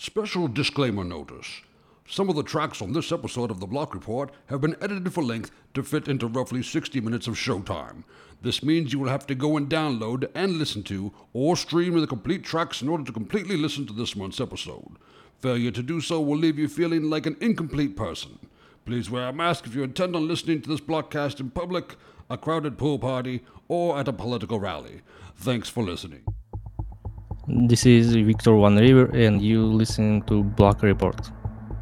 Special disclaimer notice. Some of the tracks on this episode of The Block Report have been edited for length to fit into roughly 60 minutes of showtime. This means you will have to go and download and listen to or stream the complete tracks in order to completely listen to this month's episode. Failure to do so will leave you feeling like an incomplete person. Please wear a mask if you intend on listening to this broadcast in public, a crowded pool party, or at a political rally. Thanks for listening. This is Victor Van River, and you listen to Block Report.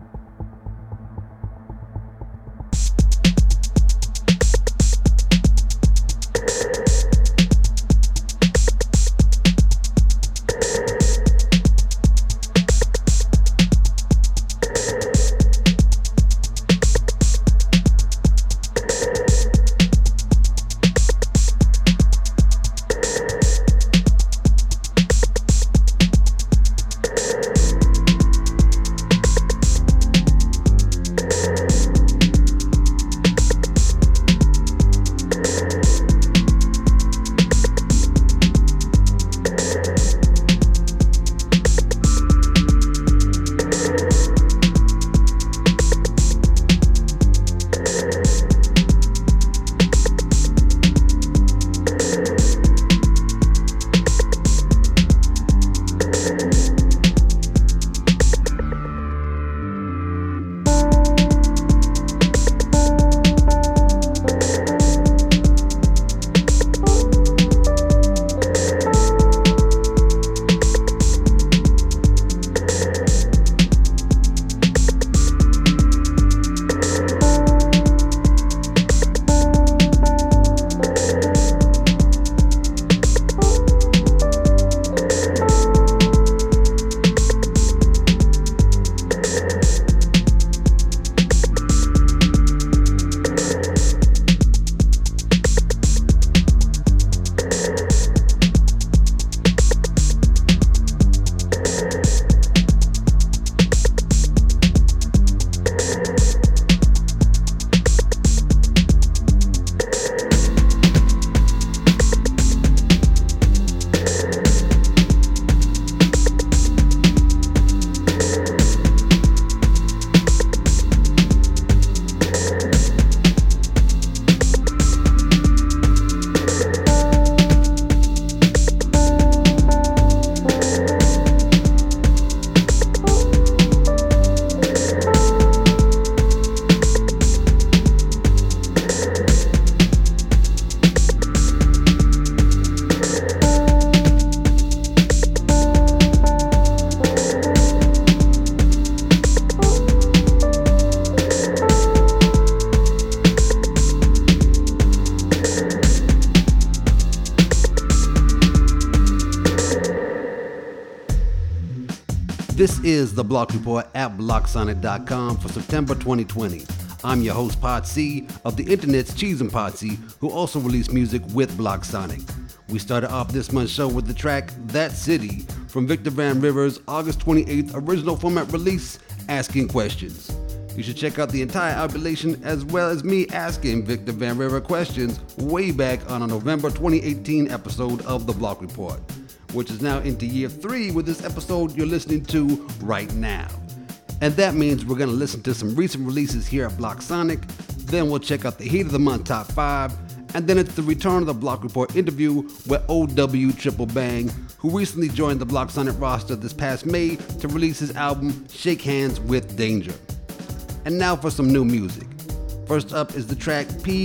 This is The Block Report at BlockSonic.com for September 2020. I'm your host, Pod C, of the internet's Cheese and Podsy, who also release music with Block Sonic. We started off this month's show with the track That City from Victor Van River's August 28th original format release, Asking Questions. You should check out the entire compilation as well as me asking Victor Van River questions way back on a November 2018 episode of The Block Report, which is now into year 3 with this episode you're listening to right now. And that means we're going to listen to some recent releases here at Block Sonic, then we'll check out the Heat of the Month Top 5, and then it's the return of the Block Report interview with OW Triple Bang, who recently joined the Block Sonic roster this past May to release his album Shake Hands with Danger. And now for some new music. First up is the track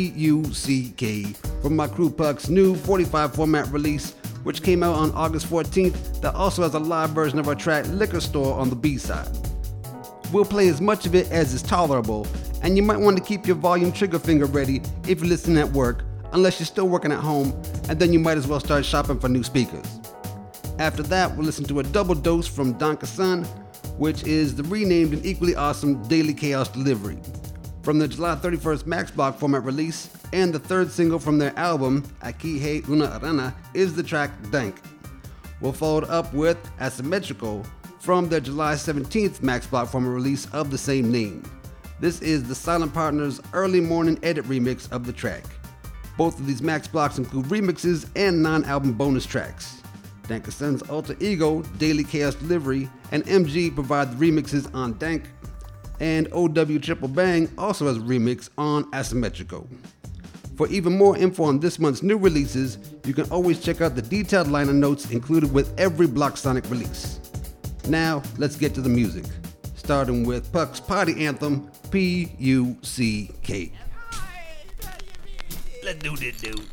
P.U.C.K. from my crew Puck's new 45 format release, which came out on August 14th, that also has a live version of our track Liquor Store on the B-side. We'll play as much of it as is tolerable, and you might want to keep your volume trigger finger ready if you're listening at work, unless you're still working at home, and then you might as well start shopping for new speakers. After that, we'll listen to a double dose from Donka Sun, which is the renamed and equally awesome Daily Chaos Delivery. From the July 31st Max Block format release, and the third single from their album, Aquí Hay Una Arana, is the track Dank. We'll follow it up with Asymmetrical from their July 17th Max Block format release of the same name. This is the Silent Partners' early morning edit remix of the track. Both of these Max Blocks include remixes and non-album bonus tracks. Dank Ascend's alter ego, Daily Chaos Delivery, and MG provide the remixes on Dank, and OW Triple Bang also has a remix on Asymmetrico. For even more info on this month's new releases, you can always check out the detailed liner notes included with every Blocksonic release. Now, let's get to the music, starting with Puck's party anthem, P-U-C-K. Let's do this, dude.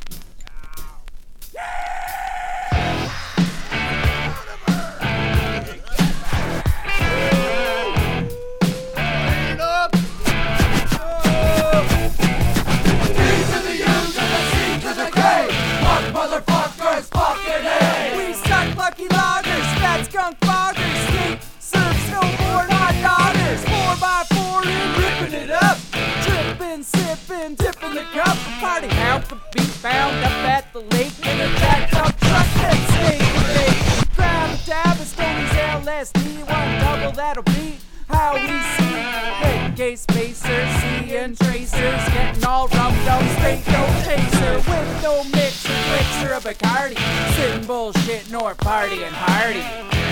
Dipping the cup, party out the beat, bound up at the lake in a jacked up truck that's staying. Grab a dab of Stoney's LSD, one double that'll be how we see. Head case spacers, seeing tracers, getting all rummed up, straight no chaser, with no mixer, mixer of Bacardi, sitting bullshit nor partying hardy.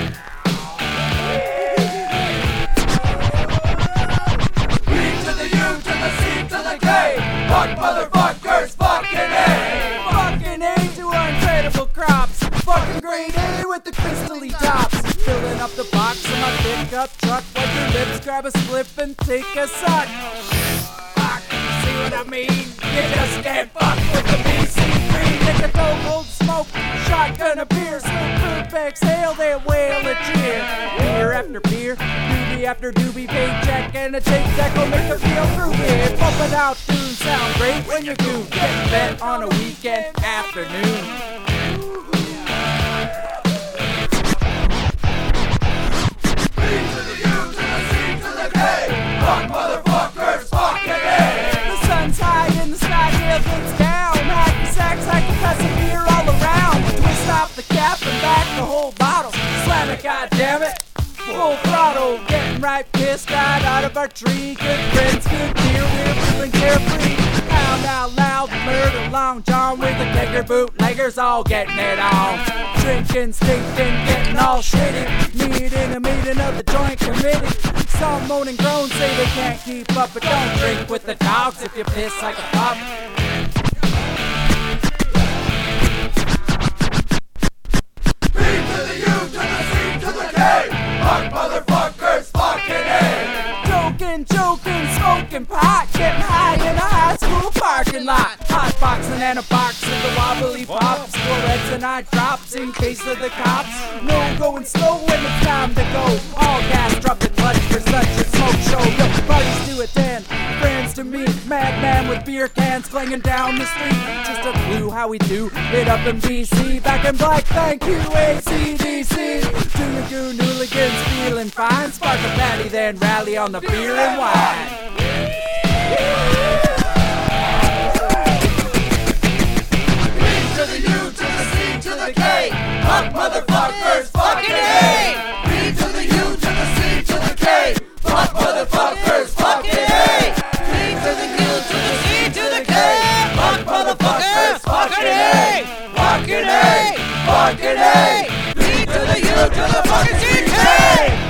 Fuck motherfuckers, fucking A! Fucking A to our incredible crops. Fucking grade A with the crystally tops. Filling up the box in my pickup truck. Wipe your lips, grab a spliff and take a suck. Fuck, see what I mean? You just can't fuck with the BC3. Take a dope, old smoke, shotgun a beer. Slip, exhale, they wail a cheer. Beer after beer, doobie after doobie, paycheck and a tape deck will make a feel through it. Pump it out, tunes sound great when you do. Get bet on a weekend afternoon. Fuck motherfuckers, fucking A! The sun's high in the sky, tailgate's down. Hacky sacks, hacky cuts of beer all around. Twist off the cap and back the whole bottle. Slam it, goddammit. Full throttle, getting right pissed right out of our tree. Good friends, good beer, we're feeling carefree. Pound out loud, murder long john with the kegger bootleggers all getting it on. Drinking, stinking, getting all shitty. Meeting a meeting of the joint committee. Some moan and groan, say they can't keep up, but don't drink with the dogs if you piss like a pup. B to the U to the C to the K. Fuck motherfuckers, fucking A. Joking, smoking pot, getting high in a high school parking lot. Hot boxing and a box of the wobbly pops. Florets and eye drops in case of the cops. No going slow when it's time to go. All gas, drop the clutch for such a smoke show. Yo, parties to attend, friends to meet. Madman with beer cans clanging down the street. Just a clue how we do it up in BC. Back in black, thank you, ACDC. Do your goon hooligans feeling fine. Spark a patty, then rally on the beer and wine. To the U, to the C, to the K. Fuck motherfuckers, fucking A. B to the U, to the C, to the K. Fuck motherfuckers, fucking A. B to the U, to the C, to the K. Fuck motherfuckers, fucking A. Fucking A, fucking A. B to the U, to the fucking C, K.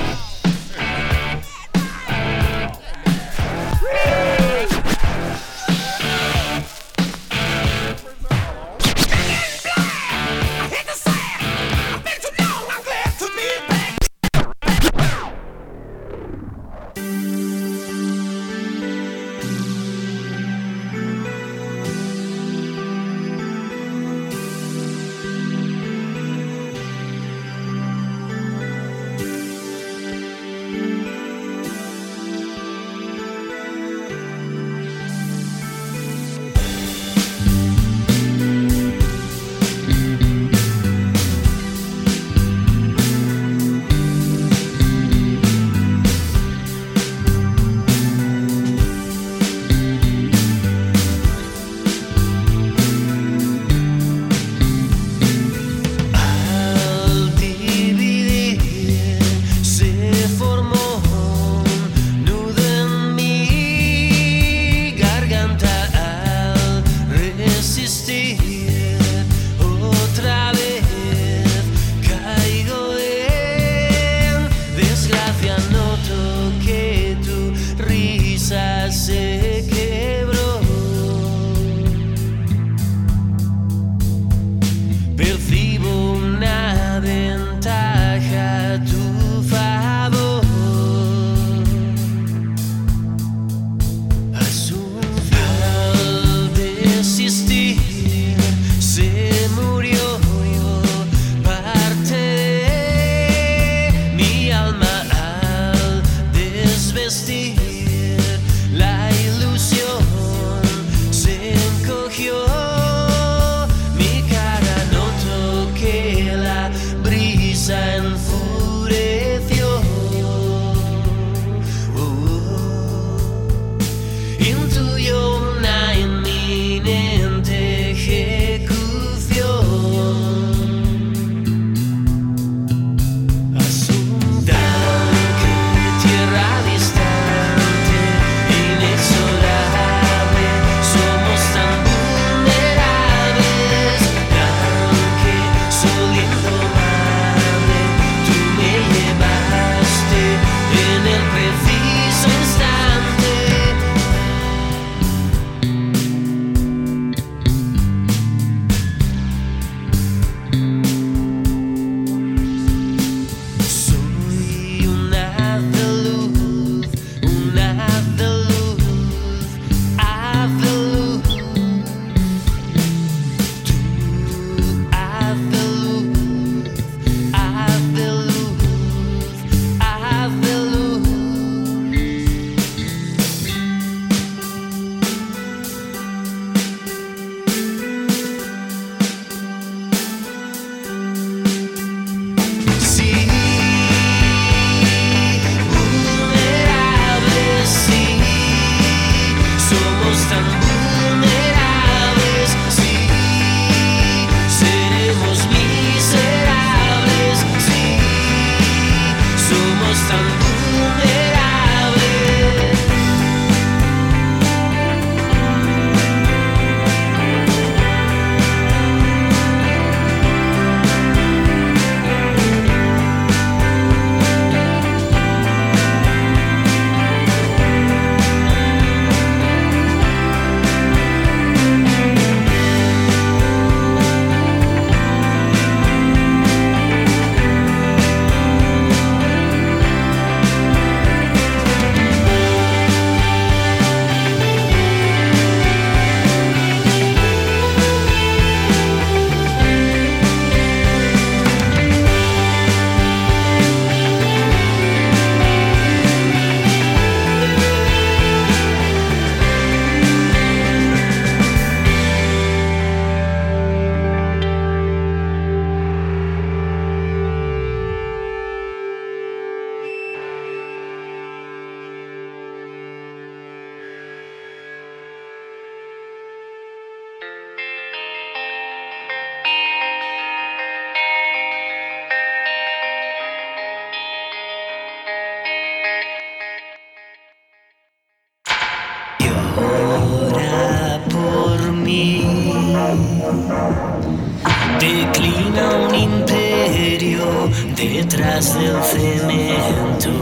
Declina un imperio detrás del cemento.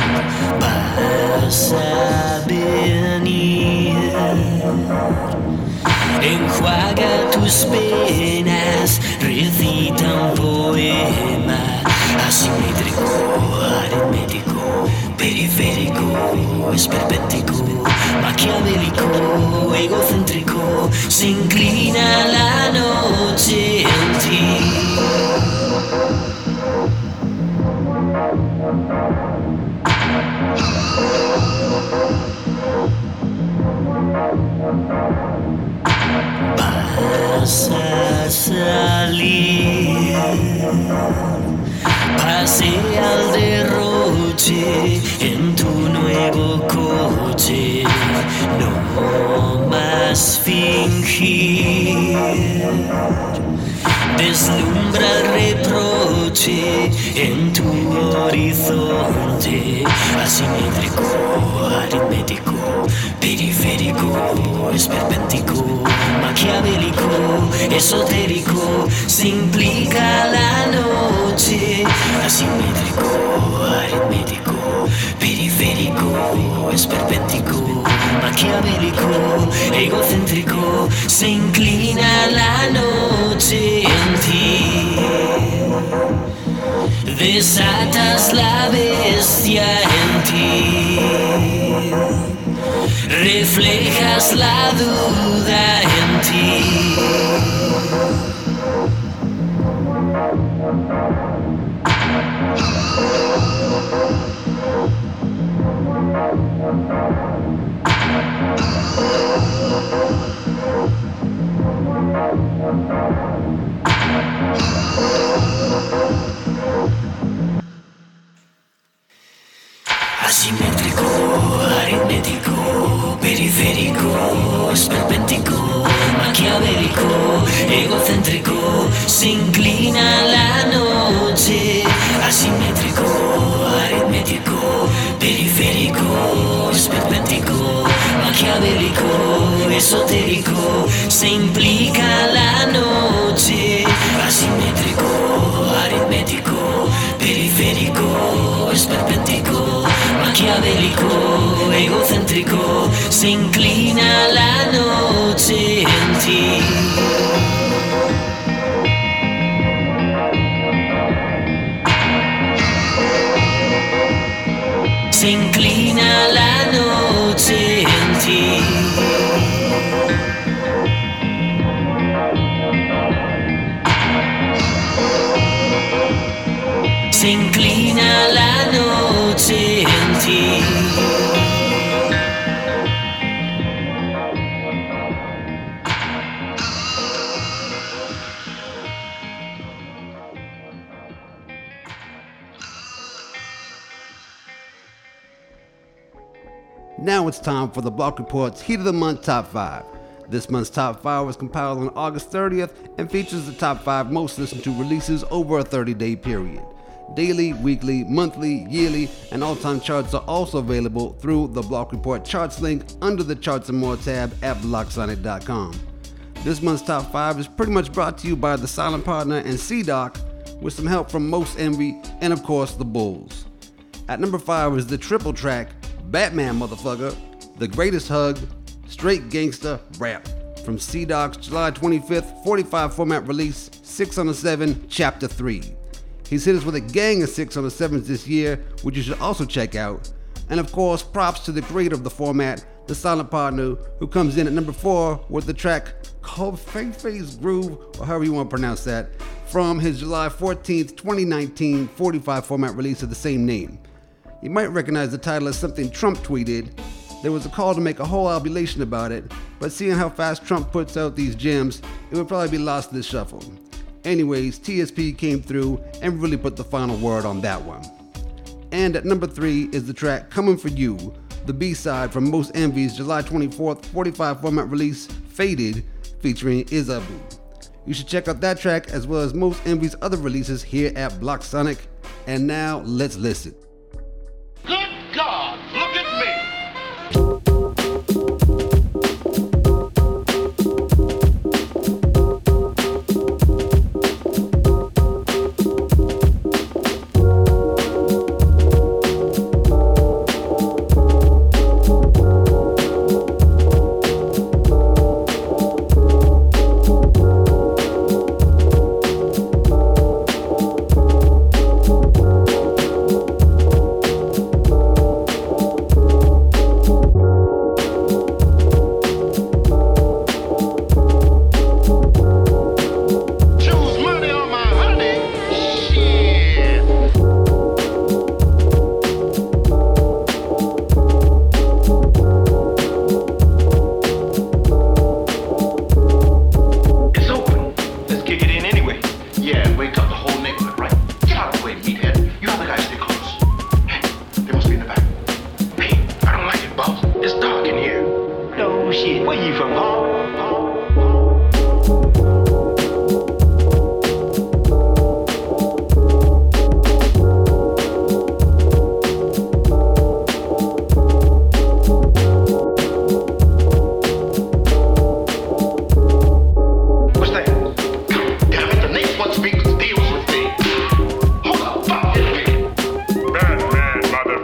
Vas a venir. Enjuaga tus penas, recita un poema. Asimétrico, aritmético, periférico, esperpéntico, maquiavélico, egocéntrico, se inclina la noche en ti. Vas a salir, pasea al derroche en tu nuevo coche, no más fingir. Deslumbra el reproche en tu horizonte, asimétrico, aritmético, periférico, esperpéntico, maquiavélico, esotérico, se implica la noche, asimétrico, aritmético, periférico, esperpéntico, maquiavélico, egocéntrico, se inclina la noche en ti. Desatas la bestia en ti. Reflejas la duda en ti. Asimétrico, aritmético, periférico, esperpéntico, maquiavélico, egocéntrico, se inclina la noche. Asimétrico, aritmético, periférico, esperpéntico, maquiavélico, esotérico, se implica la noche. Asimétrico, aritmético, periférico, esperpéntico, maquiavélico, egocéntrico, se inclina la noche en ti. Se inclina la noche en ti. Se inclina la noche en ti. Now it's time for the Block Report's Heat of the Month Top 5. This month's Top 5 was compiled on August 30th and features the top 5 most listened to releases over a 30-day period. Daily, weekly, monthly, yearly, and all-time charts are also available through the Block Report charts link under the Charts and More tab at blocksonic.com. This month's Top 5 is pretty much brought to you by The Silent Partner and C-Doc, with some help from Most Envy and of course The Bulls. At number 5 is the triple track Batman Motherfucker, The Greatest Hug, Straight Gangsta Rap from C-Doc's July 25th 45 format release 6 on the 7 Chapter 3. He's hit us with a gang of 6 on the 7s this year, which you should also check out. And of course, props to the creator of the format, The Silent Partner, who comes in at number 4 with the track called Face Groove, or however you want to pronounce that, from his July 14th 2019 45 format release of the same name. You might recognize the title as something Trump tweeted. There was a call to make a whole albulation about it, but seeing how fast Trump puts out these gems, it would probably be lost in the shuffle. Anyways, TSP came through and really put the final word on that one. And at number 3 is the track Coming For You, the B-side from Most Envy's July 24th 45 format release, Faded, featuring Isabu. You should check out that track as well as Most Envy's other releases here at Block Sonic. And now, let's listen. Good God, look at me!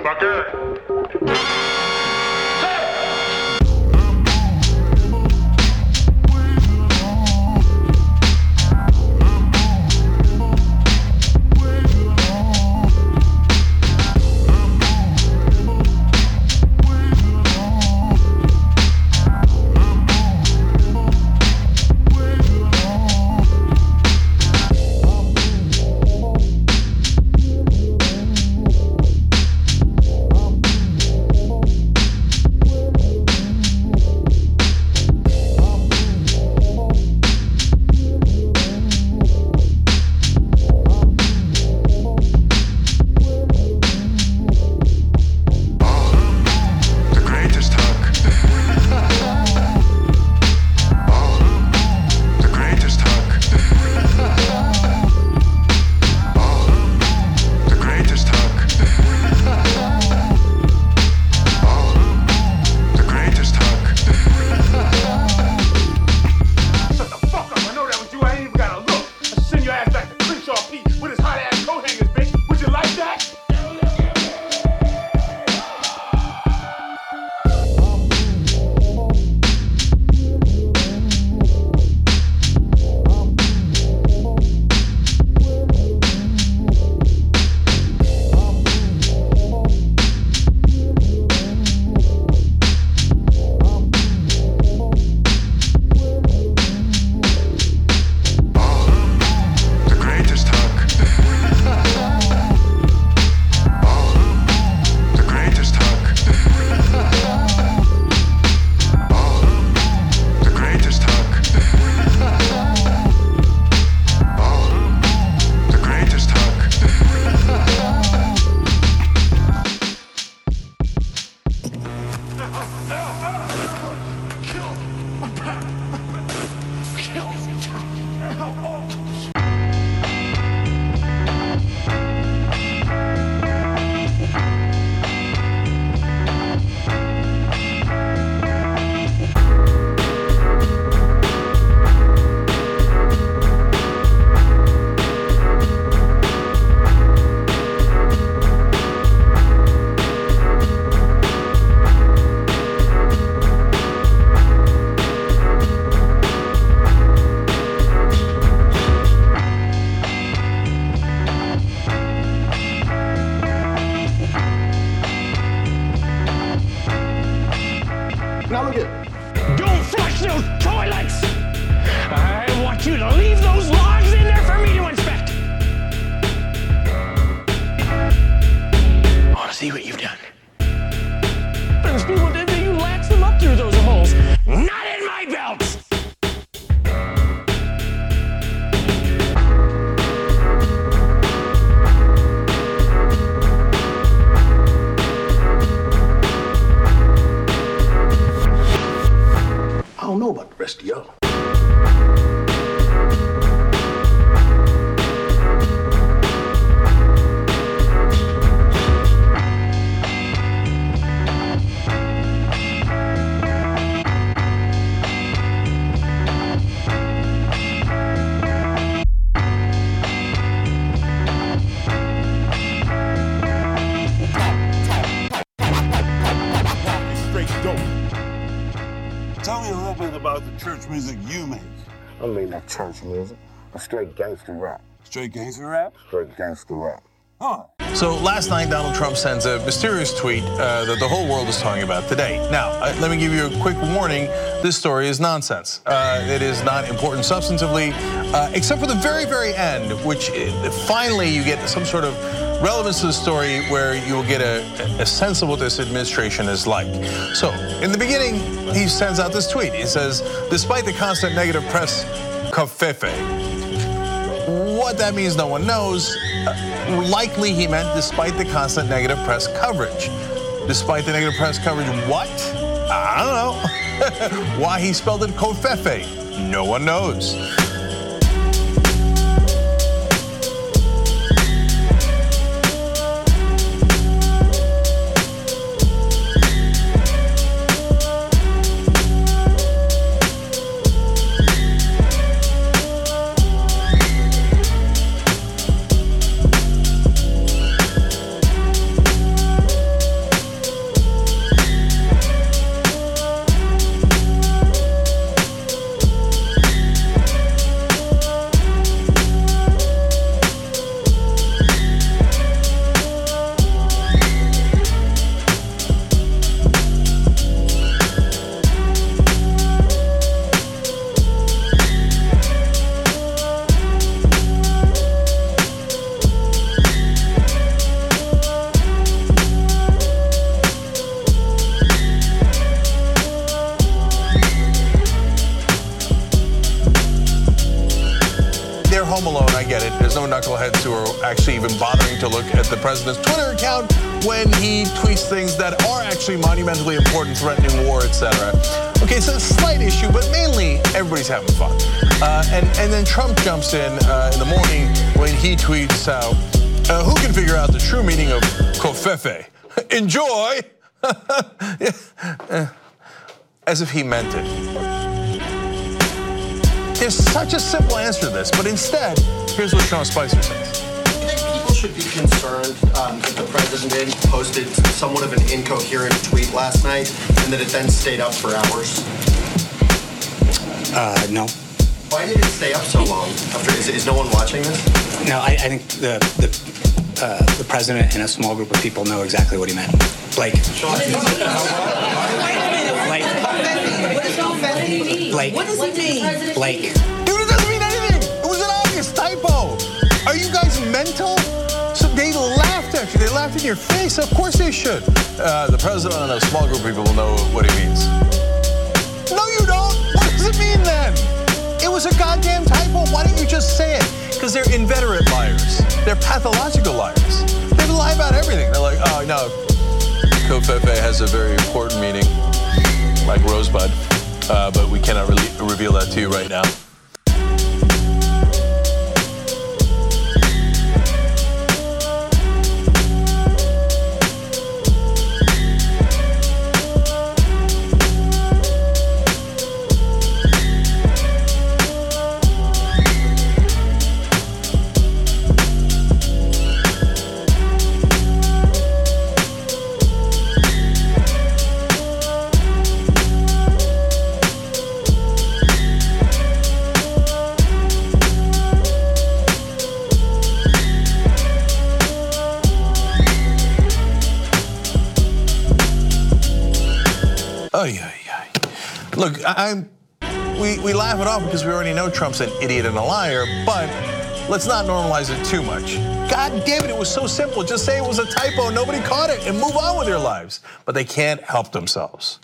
motherfucker. Now look at Don't flush those toilets! I want you to leave those logs in there for me to inspect! I want to see what you've done. There's people did that you latch them up through those holes. Not in my belts! I don't know about the rest of y'all. Tell me a little bit about the church music you make. I mean that church music. A straight gangster rap. Straight gangster rap? Straight gangster rap. Huh. So last night, Donald Trump sends a mysterious tweet that the whole world is talking about today. Now, let me give you a quick warning. This story is nonsense. It is not important substantively, except for the very, very end, which finally you get some sort of relevance to the story where you'll get a sense of what this administration is like. So, in the beginning, he sends out this tweet. He says, despite the constant negative press, covfefe. What that means, no one knows. Likely he meant despite the constant negative press coverage. Despite the negative press coverage, what? I don't know. Why he spelled it covfefe, no one knows. knuckleheads who are actually even bothering to look at the president's Twitter account when he tweets things that are actually monumentally important, threatening war, etc. Okay, so it's a slight issue, but mainly everybody's having fun. And then Trump jumps in the morning when he tweets out, who can figure out the true meaning of covfefe? Enjoy! As if he meant it. There's such a simple answer to this, but instead, here's what Sean Spicer says. Do you think people should be concerned that the president posted somewhat of an incoherent tweet last night and that it then stayed up for hours? No. Why did it stay up so long? Is no one watching this? No, I think the president and a small group of people know exactly what he meant. Blake. Blake. What does it mean? Blake. Dude, it doesn't mean anything. It was an obvious typo. Are you guys mental? So they laughed at you. They laughed in your face. Of course they should. The president and a small group of people know what he means. No, you don't. What does it mean then? It was a goddamn typo. Why don't you just say it? Because they're inveterate liars. They're pathological liars. They lie about everything. They're like, oh, no, covfefe has a very important meaning, like rosebud, but we cannot really reveal that to you right now. Look, we laugh it off because we already know Trump's an idiot and a liar, but let's not normalize it too much. God damn it was so simple. Just say it was a typo, nobody caught it, and move on with their lives. But they can't help themselves.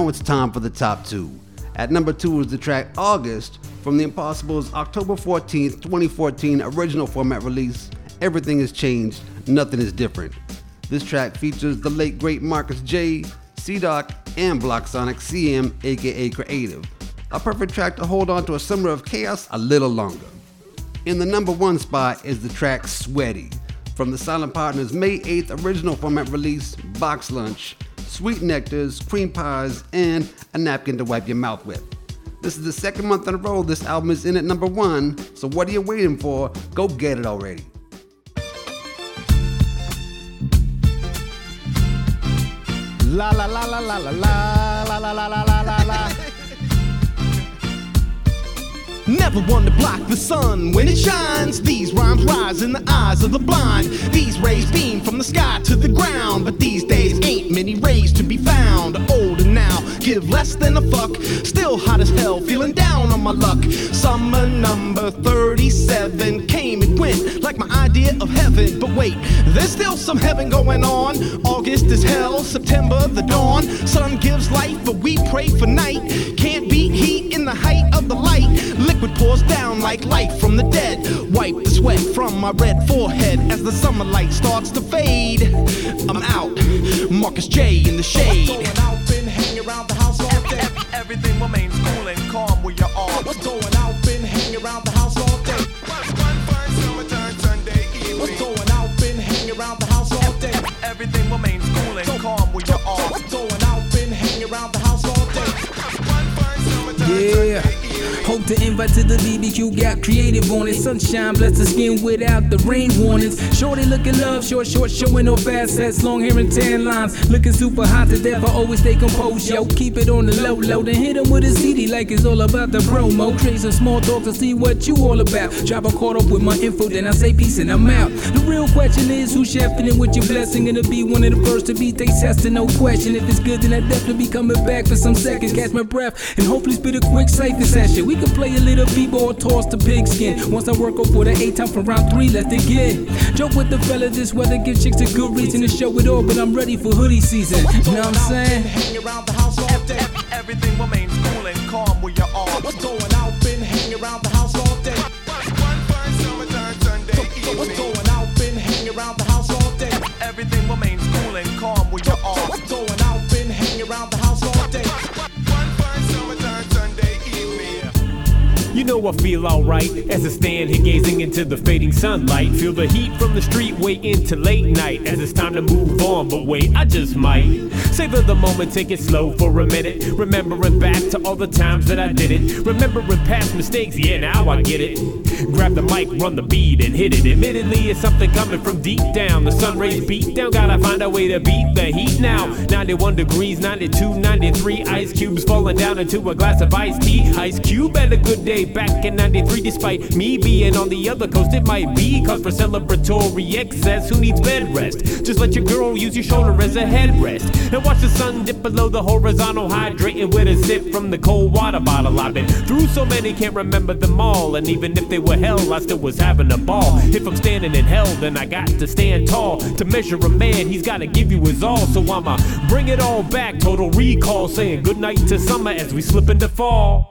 now it's time for the top 2. At number 2 is the track August from The Impossible's October 14th, 2014 original format release, Everything Has Changed, Nothing Is Different. This track features the late great Marcus J, C-Doc, and Block Sonic CM, aka Creative. A perfect track to hold on to a summer of chaos a little longer. In the number 1 spot is the track Sweaty from the Silent Partners' May 8th original format release, Box Lunch, Sweet Nectars, Cream Pies, and A Napkin to Wipe Your Mouth With. This is the second month in a row this album is in at number 1, so what are you waiting for? Go get it already. La la la la la la la la la la la la la. Never one to block the sun when it shines. These rhymes rise in the eyes of the blind. These rays beam from the sky to the ground. But these days ain't many rays to be found. Older now, give less than a fuck. Still hot as hell, feeling down on my luck. Summer number 37 came and went like my idea of heaven. But wait, there's still some heaven going on. August is hell, September the dawn. Sun gives life, but we pray for night. Can't beat heat in the height of the light. Liquid pours down like light from the dead. Wipe the sweat from my red forehead as the summer light starts to fade. I'm out, Marcus J in the shade. What's going out, been hanging around the house all day. Everything remains cool and calm where you are. What's going out, been hanging around the house all day. One fine summertime Sunday evening. What's going out, been hanging around the house all day. Everything remains cool and calm where you are. What's going out, been hanging around the house all day. One fine summertime Sunday evening. Hope to invite to the BBQ, got creative on it. Sunshine, bless the skin without the rain warnings. Shorty looking love, short, showing no fast sets. Long hair and tan lines, looking super hot to death. I always stay composed, yo. Keep it on the low, then hit him with a CD like it's all about the promo. Create some small talk to see what you all about. Drop a caught up with my info, then I say peace and I'm out. The real question is who's chefing it with your blessing. And to be one of the first to be taste testing, no question. If it's good, then I definitely be coming back for some seconds. Catch my breath and hopefully spit a quick safety session. We can play a little b-ball, toss the pigskin. Once I work up for the 8 time for round 3, let's begin. Joke with the fella, this weather give chicks a good reason to show it all, but I'm ready for hoodie season. You know what I'm saying? Hang around the house all day. Everything remains cool and calm where you are. What's going out, been hanging around the house all day. One fine summertime Sunday evening. What's going out, been hanging around the house all day. Everything remains cool and calm where you are. What's going out, been hanging around the house all day. One fine summertime Sunday evening. You know I feel alright as I stand here gazing into the fading sunlight. Feel the heat from the street way into late night as it's time to move on, but wait, I just might savor the moment, take it slow for a minute. Remembering back to all the times that I did it. Remembering past mistakes, yeah, now I get it. Grab the mic, run the beat and hit it. Admittedly, it's something coming from deep down. The sun rays beat down, gotta find a way to beat the heat now. 91 degrees, 92, 93, ice cubes falling down into a glass of iced tea. Ice Cube had a good day back in 93, despite me being on the other coast. It might be cause for celebratory excess, who needs bed rest? Just let your girl use your shoulder as a headrest and watch the sun dip below the horizontal, hydrating with a sip from the cold water bottle. I've been through so many, can't remember them all, and even if they were hell, I still was having a ball. If I'm standing in hell, then I got to stand tall. To measure a man, he's gotta give you his all, so I'ma bring it all back. Total recall, saying goodnight to summer as we slip into fall.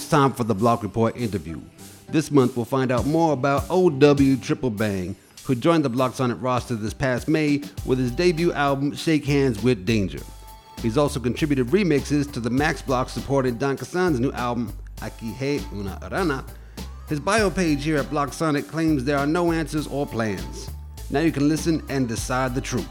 it's time for the Block Report interview. This month, we'll find out more about OW Triple Bang, who joined the Block Sonic roster this past May with his debut album, Shake Hands with Danger. He's also contributed remixes to the Max Block supported Don Casan's new album, Aquí Hay Una Rana. His bio page here at Block Sonic claims there are no answers or plans. Now you can listen and decide the truth.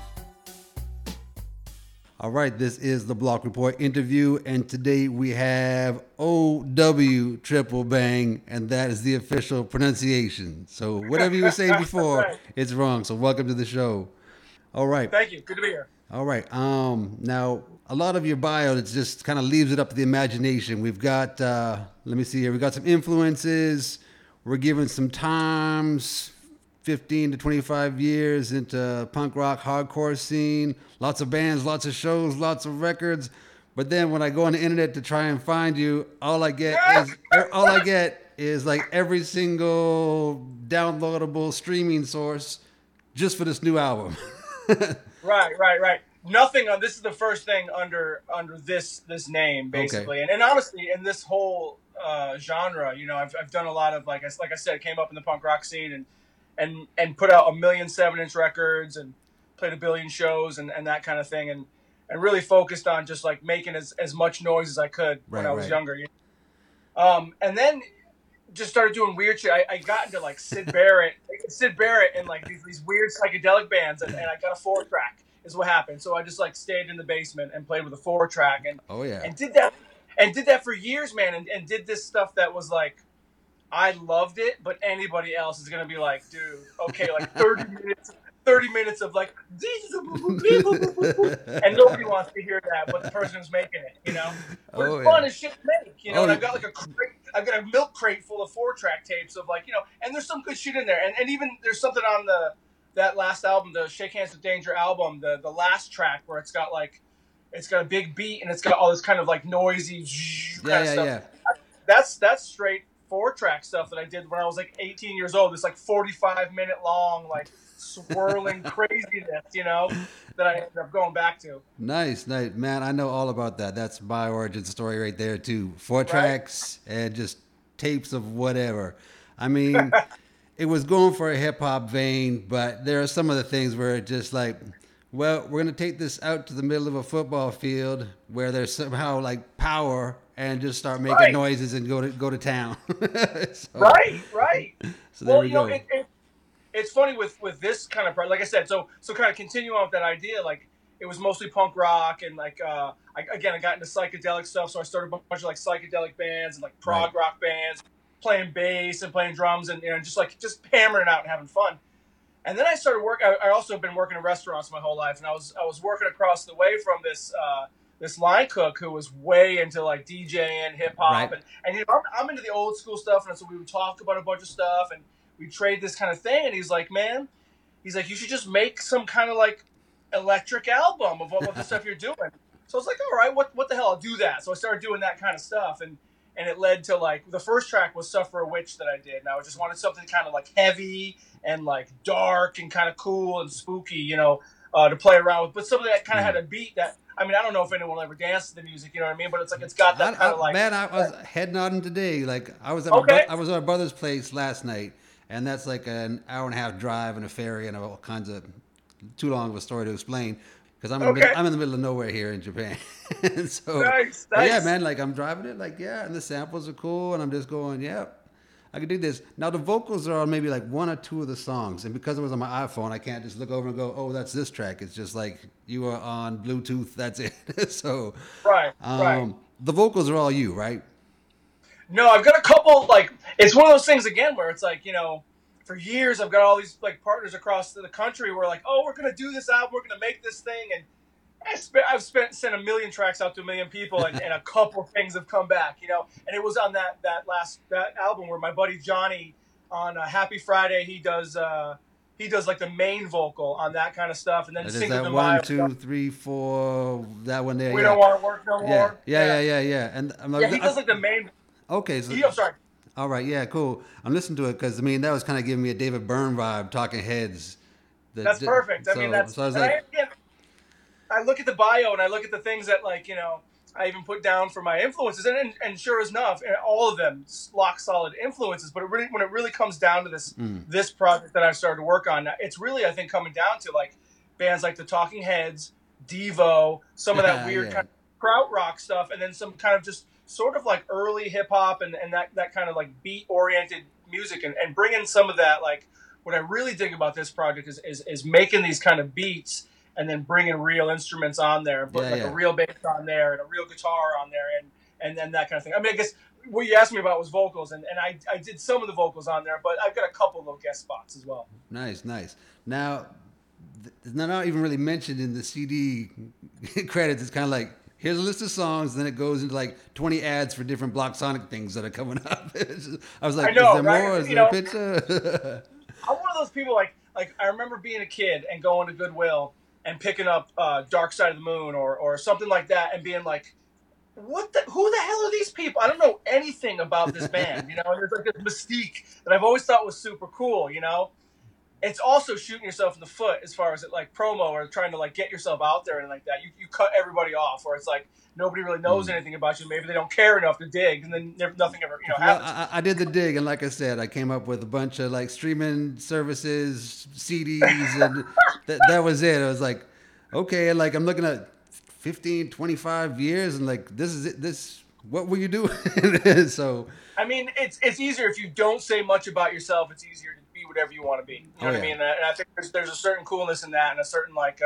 All right, this is the Block Report interview, and today we have OW Triple Bang, and that is the official pronunciation. So whatever you were saying before, right. It's wrong. So welcome to the show. All right. Thank you. Good to be here. All right. Now, a lot of your bio, it just kind of leaves it up to the imagination. We've got, let me see here. We've got some influences. We're given some times. 15 to 25 years into punk rock hardcore scene, lots of bands, lots of shows, lots of records. But then when I go on the internet to try and find you, all I get is like every single downloadable streaming source just for this new album. Right. Nothing on this is the first thing under this name basically. Okay. And honestly, in this whole genre, you know, I've done a lot of like I said, came up in the punk rock scene and put out 1 million 7-inch records and played 1 billion shows and that kind of thing and really focused on just like making as much noise as I could when I was younger. You know? And then just started doing weird shit. I got into like Sid Barrett and like these weird psychedelic bands and I got a 4-track is what happened. So I just like stayed in the basement and played with a 4-track and did that for years, man, and did this stuff that was like I loved it, but anybody else is gonna be like, dude, okay, like 30 minutes of like, and nobody wants to hear that, but the person who's making it, you know. But it's fun as shit to make, you know. And I've got like I've got a milk crate full of 4-track tapes of like, you know, and there's some good shit in there, and even there's something on that last album, the Shake Hands with Danger album, the last track where it's got a big beat and it's got all this kind of like noisy kind of stuff. Yeah. That's straight 4-track stuff that I did when I was like 18 years old. This like 45-minute long, like swirling craziness, you know, that I ended up going back to. Nice. Man, I know all about that. That's my origin story right there too. 4-tracks and just tapes of whatever. I mean, it was going for a hip hop vein, but there are some of the things where it just like, well, we're going to take this out to the middle of a football field where there's somehow like power and just start making noises and go to town. Right. So there we go. Know, it's funny with this kind of, like I said, so kind of continue on with that idea. Like it was mostly punk rock and like, I got into psychedelic stuff. So I started a bunch of like psychedelic bands and like prog rock bands, playing bass and playing drums and, you know, just hammering out and having fun. And then I started working. I also have been working in restaurants my whole life, and I was working across the way from this line cook who was way into like DJing, hip hop, and you know, I'm into the old school stuff, and so we would talk about a bunch of stuff, and we trade this kind of thing. And he's like, you should just make some kind of like electric album of what the stuff you're doing. So I was like, all right, what the hell, I'll do that. So I started doing that kind of stuff, and it led to like the first track was Suffer a Witch that I did, and I just wanted something kind of like heavy and like dark and kind of cool and spooky, you know, to play around with, but something that kind of had a beat that, I mean, I don't know if anyone will ever dance to the music, you know what I mean? But it's like, it's got that kind of like... Man, I was head nodding today. Like, I was at my brother's place last night, and that's like an hour-and-a-half drive and a ferry and all kinds of... Too long of a story to explain, because I'm in the middle of nowhere here in Japan. And so, nice. Yeah, man, like, I'm driving it, like, yeah, and the samples are cool, and I'm just going, yeah, I can do this. Now, the vocals are on maybe like 1 or 2 of the songs, and because it was on my iPhone, I can't just look over and go, oh, that's this track. It's just like, you are on Bluetooth, that's it. So, right. The vocals are all you, right? No, I've got a couple, like, it's one of those things, again, where it's like, you know, for years, I've got all these, like, partners across the country where, like, oh, we're going to do this album, we're going to make this thing, and I've sent 1 million tracks out to 1 million people, and a couple things have come back, you know. And it was on that album where my buddy Johnny on Happy Friday, he does like the main vocal on that kind of stuff, and then Is that 1, 2, 3, 4, that one there. We don't want to work no more. Yeah. And I'm like, he does like the main. Okay, so I'm sorry. All right, yeah, cool. I'm listening to it because I mean that was kind of giving me a David Byrne vibe, Talking Heads. That's perfect. I mean, that's. So I was like, I look at the bio and I look at the things that, like, you know, I even put down for my influences, and sure enough, all of them lock solid influences. But when it really comes down to this project that I've started to work on, it's really, I think, coming down to like bands like the Talking Heads, Devo, some of that weird kind of krautrock stuff, and then some kind of just sort of like early hip hop and that kind of like beat oriented music, and bring in some of that. Like what I really dig about this project is making these kind of beats and then bringing real instruments on there, but a real bass on there and a real guitar on there, and then that kind of thing. I mean, I guess what you asked me about was vocals, and I did some of the vocals on there, but I've got a couple of little guest spots as well. Nice. Now, they're not even really mentioned in the CD credits. It's kind of like, here's a list of songs, then it goes into like 20 ads for different Block Sonic things that are coming up. I was like, is there more? Is there a picture? I'm one of those people, like I remember being a kid and going to Goodwill and picking up Dark Side of the Moon or something like that, and being like, who the hell are these people? I don't know anything about this band, you know? And there's like this mystique that I've always thought was super cool, you know? It's also shooting yourself in the foot as far as it like promo or trying to like get yourself out there and like that. You cut everybody off, or it's like nobody really knows anything about you. Maybe they don't care enough to dig, and then nothing ever happens. Well, I did the dig, and like I said, I came up with a bunch of like streaming services, CDs, and that was it. I was like, okay, and like I'm looking at 15, 25 years, and like this is it. What were you doing? So I mean, it's easier if you don't say much about yourself. It's easier to be whatever you want to be. You know what I mean? And I think there's a certain coolness in that, and a certain like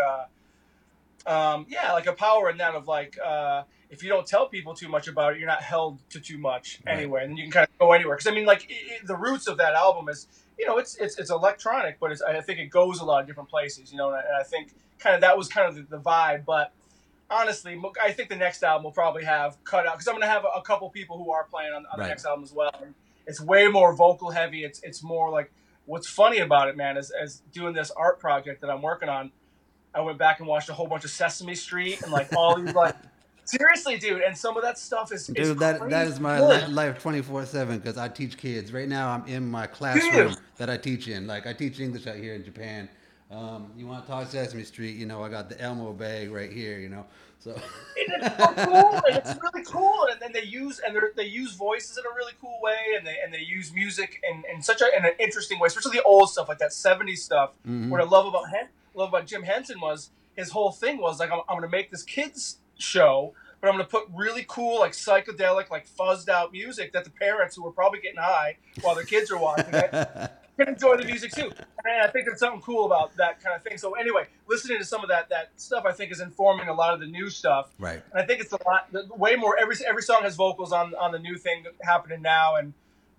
like a power in that of like if you don't tell people too much about it, you're not held to too much anyway, and then you can kind of go anywhere. Because I mean, like the roots of that album is, you know, it's electronic, but I think it goes a lot of different places, you know, and I think kind of that was kind of the vibe. But honestly, I think the next album will probably have cut out, because I'm going to have a couple people who are playing on the next album as well. And it's way more vocal heavy. It's more like, what's funny about it, man, is as doing this art project that I'm working on, I went back and watched a whole bunch of Sesame Street and like all these like, seriously, dude. And some of that stuff is that is my life 24/7, because I teach kids. Right now I'm in my classroom that I teach in. Like I teach English out here in Japan. You want to talk Sesame Street, you know, I got the Elmo bag right here, you know. So it's so cool, and it's really cool, and then they use voices in a really cool way, and they use music in such an interesting way, especially the old stuff like that 70s stuff. Mm-hmm. What I love about Jim Henson was his whole thing was like, I'm going to make this kids show, but I'm going to put really cool, like psychedelic, like fuzzed out music that the parents who are probably getting high while their kids are watching it can enjoy the music too. And I think there's something cool about that kind of thing. So anyway, listening to some of that stuff, I think is informing a lot of the new stuff. Right. And I think it's way more. Every song has vocals on the new thing happening now, and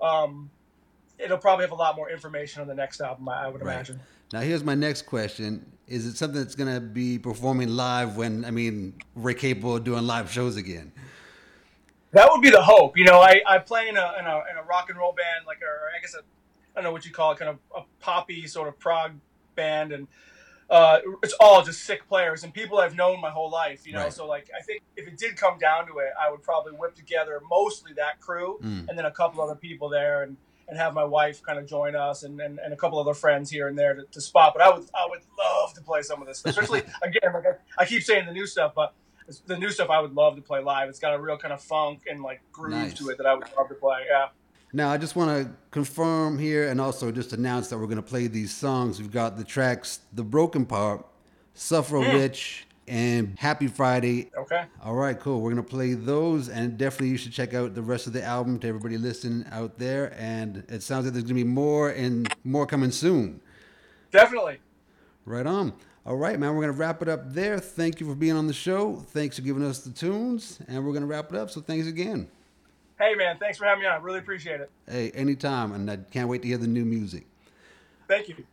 it'll probably have a lot more information on the next album, I would imagine. Now here's my next question: is it something that's going to be performing live when we're capable of doing live shows again? That would be the hope. You know, I play in a rock and roll band, like I guess I don't know what you call it, kind of a poppy sort of prog band, and it's all just sick players and people I've known my whole life, you know. Right. So like, I think if it did come down to it, I would probably whip together mostly that crew and then a couple other people there, and have my wife kind of join us, and a couple other friends here and there to spot. But I would love to play some of this, especially again, like I keep saying the new stuff, but the new stuff I would love to play live. It's got a real kind of funk and like groove to it that I would love to play. Yeah. Now, I just want to confirm here and also just announce that we're going to play these songs. We've got the tracks The Broken Part, Suffer Rich, and Happy Friday. Okay. All right, cool. We're going to play those, and definitely you should check out the rest of the album to everybody listening out there. And it sounds like there's going to be more and more coming soon. Definitely. Right on. All right, man, we're going to wrap it up there. Thank you for being on the show. Thanks for giving us the tunes, and we're going to wrap it up, so thanks again. Hey, man, thanks for having me on. I really appreciate it. Hey, anytime, and I can't wait to hear the new music. Thank you.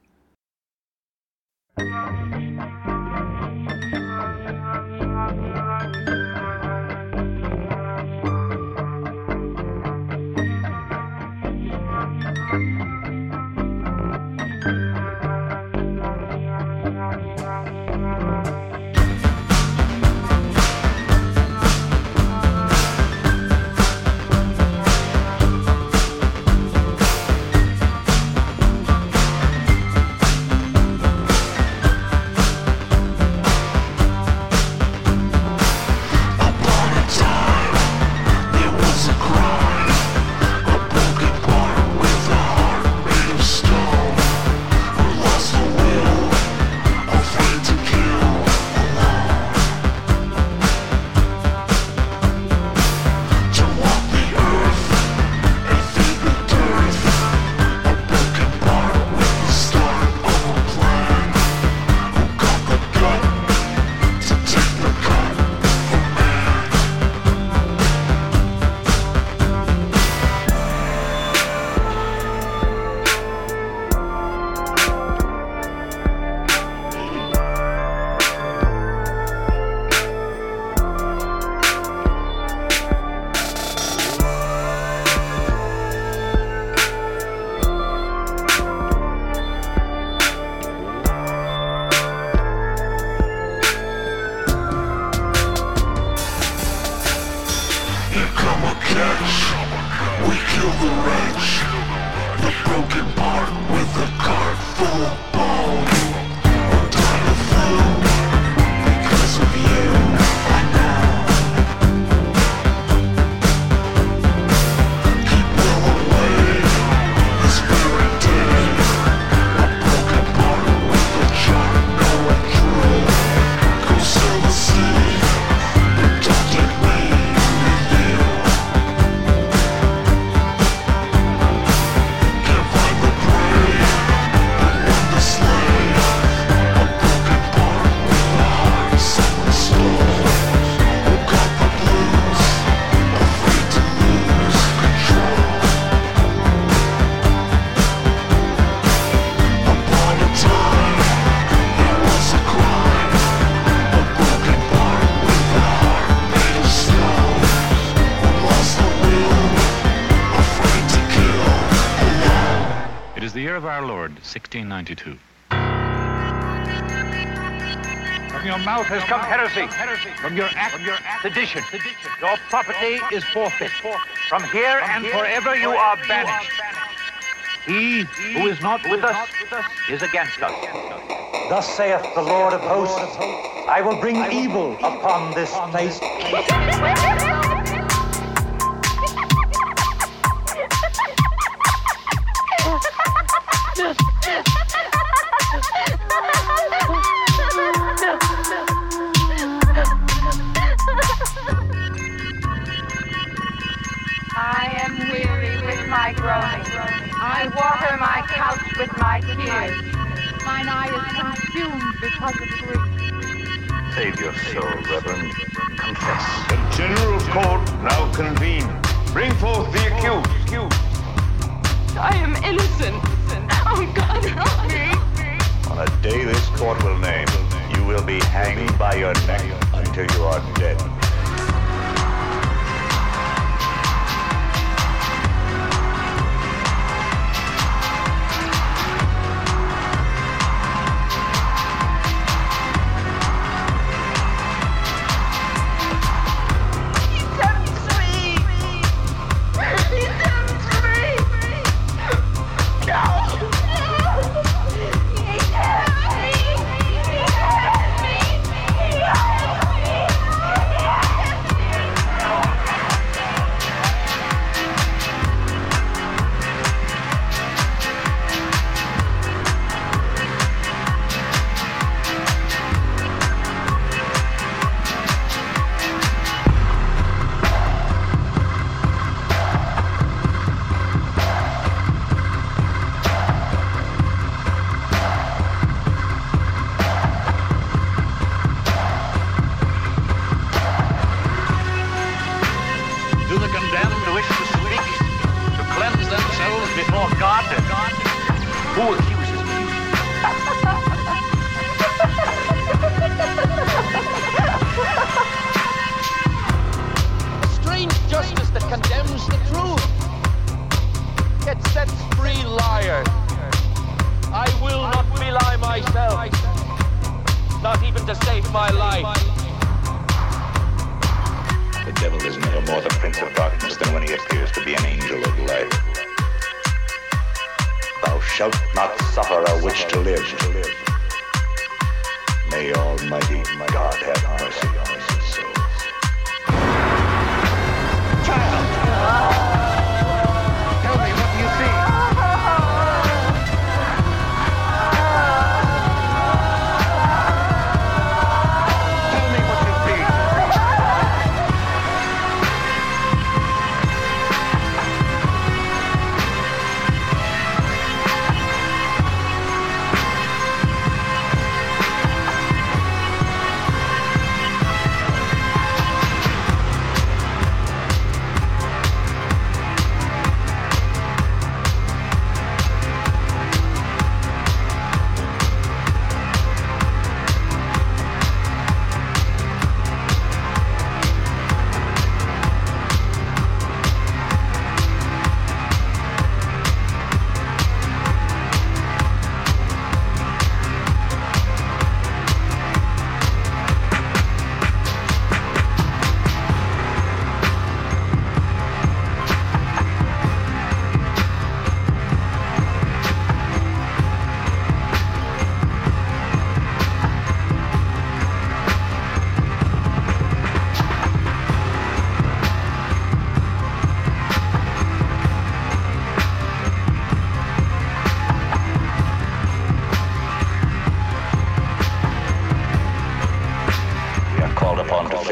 the rich, the broken part with a cart full of bone. I'll die of flu because of you. I know. Keep well away, this very day. A broken part with a chart going through. Go sell the city, but don't take me with you. Can't find the prey, but won the slave. A broken part with a heart someone stole. Who got the blues, afraid to lose control. Upon a time, it was a crime. A broken part with a heart made of stone. Who lost the will, afraid to kill, alone. It is the year of our Lord, 1692. From your mouth has come heresy. From your act, sedition. Your property is forfeit. From here and forever you are banished. He who is not with us is against us. Thus saith the Lord of hosts, I will bring evil upon this place. I am weary with my groaning. I water my couch with my tears. Mine eye is consumed because of grief. Save your soul, Reverend. Confess. The General Court now convene. Bring forth the accused. I am innocent. Oh God, help me. On a day this court will name, you will be hanged by your neck until you are dead. Who accuses me? A strange justice that condemns the truth. It sets free liars. I will not belie myself, not even to save my life. The devil is never more the prince of darkness than when he appears to be an angel of light. Thou shalt not suffer a witch to live. May Almighty God have mercy on us souls. Child! Tell me, what do you see? Tell me what you see.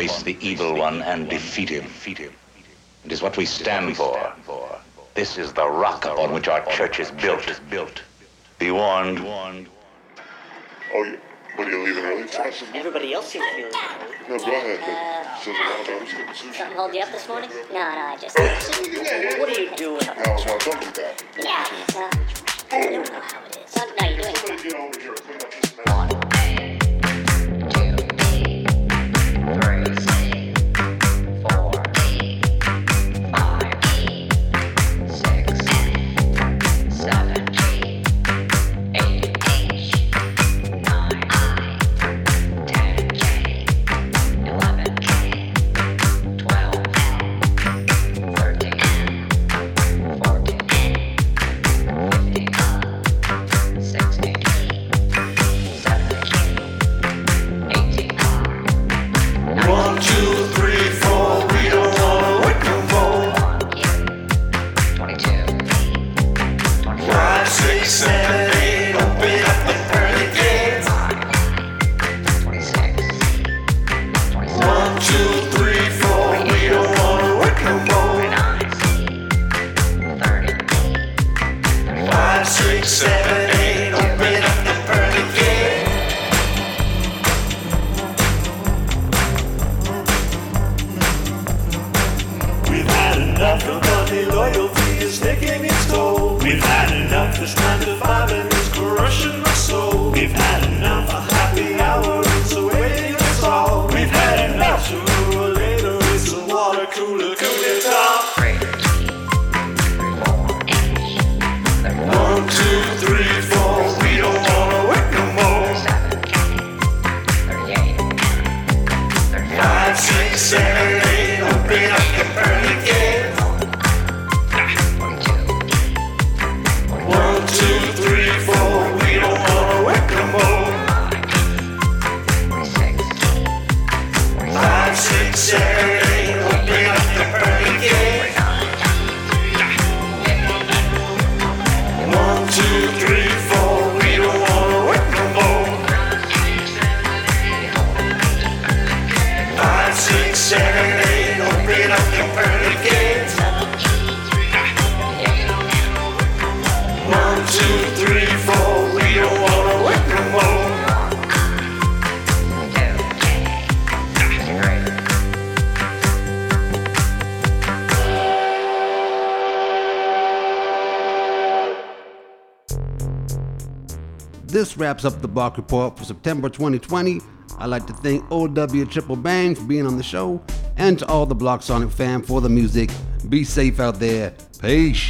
face the evil one and defeat him. It is what we stand for. This is the rock upon which our church is built. Be warned. Oh, yeah. What, are you leaving early? Everybody else seems to be leaving early. No, go ahead. Since I'm getting sushi. Something hold you up this morning? No, I just... What are you doing? I was want to talk about that. Yeah, I don't know how it is. No, you're doing it. Somebody get over here and clean up this mess. This wraps up the Block Report for September 2020. I'd like to thank OW Triple Bang for being on the show, and to all the Block Sonic fam for the music. Be safe out there. Peace.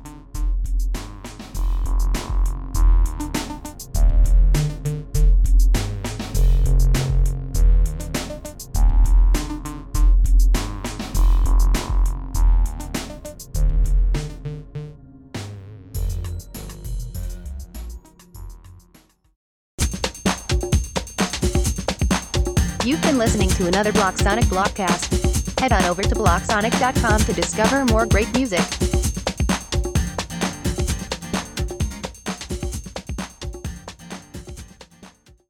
You've been listening to another Block Sonic Blockcast. Head on over to blocksonic.com to discover more great music.